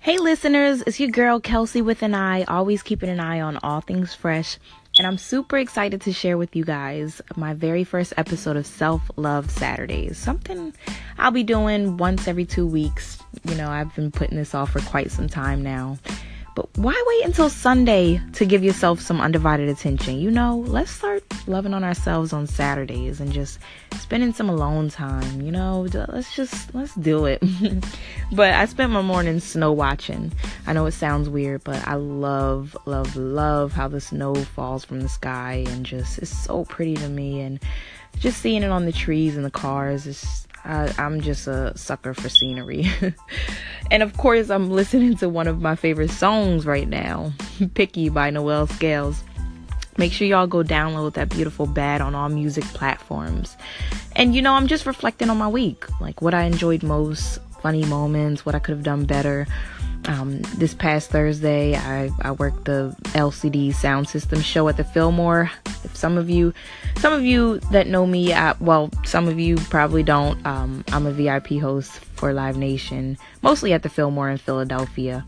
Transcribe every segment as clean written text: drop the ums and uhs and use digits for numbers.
Hey listeners, it's your girl Kelsey with an eye, always keeping an eye on all things fresh. And I'm super excited to share with you guys my very first episode of Self-Love Saturdays. Something I'll be doing once every 2 weeks. I've been putting this off for quite some time now. But why wait until Sunday to give yourself some undivided attention? Let's start loving on ourselves on Saturdays and just spending some alone time. Let's do it. But I spent my morning snow watching. I know it sounds weird, but I love, love, love how the snow falls from the sky and it's so pretty to me. And just seeing it on the trees and the cars I'm just a sucker for scenery. And of course, I'm listening to one of my favorite songs right now, Picky by Noel Scales. Make sure y'all go download that beautiful bad on all music platforms. And I'm just reflecting on my week, like what I enjoyed most, funny moments, what I could have done better. This past Thursday, I worked the LCD sound system show at the Fillmore. If some of you that know me, some of you probably don't. I'm a VIP host for Live Nation, mostly at the Fillmore in Philadelphia.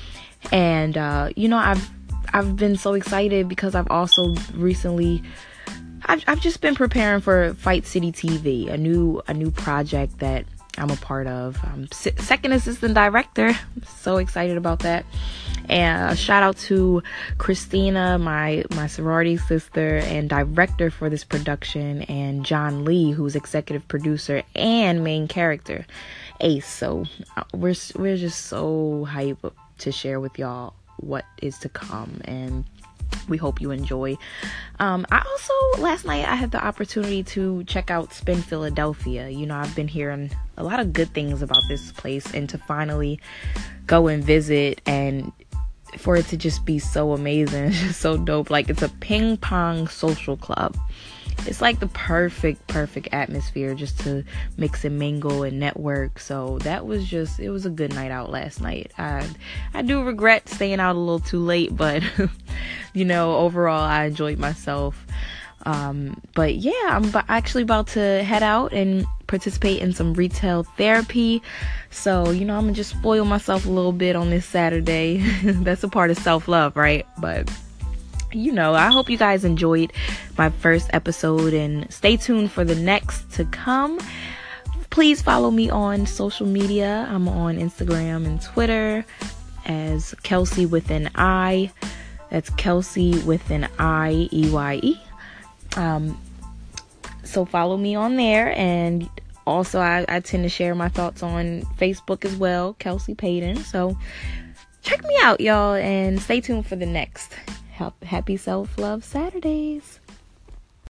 And I've been so excited because I've also recently I've just been preparing for Fight City TV, a new project that I'm a part of. I'm second assistant director. I'm so excited about that. And a shout out to Christina, my sorority sister and director for this production, and John Lee, who's executive producer and main character, Ace. So we're just so hyped to share with y'all what is to come, and we hope you enjoy. I also, last night, I had the opportunity to check out Spin Philadelphia. I've been hearing a lot of good things about this place, and to finally go and visit and for it to just be so amazing, it's just so dope. Like, it's a ping pong social club. It's like the perfect atmosphere just to mix and mingle and network. So it was a good night out last night. I do regret staying out a little too late, but overall I enjoyed myself. But yeah, I'm actually about to head out and participate in some retail therapy. So, I'm gonna just spoil myself a little bit on this Saturday. That's a part of self-love, right? But I hope you guys enjoyed my first episode, and stay tuned for the next to come. Please follow me on social media. I'm on Instagram and Twitter as Kelsey with an I. That's Kelsey with an I-E-Y-E. So follow me on there, and also I tend to share my thoughts on Facebook as well, Kelsey Payton. So check me out, y'all, and stay tuned for the next. Happy Self-Love Saturdays.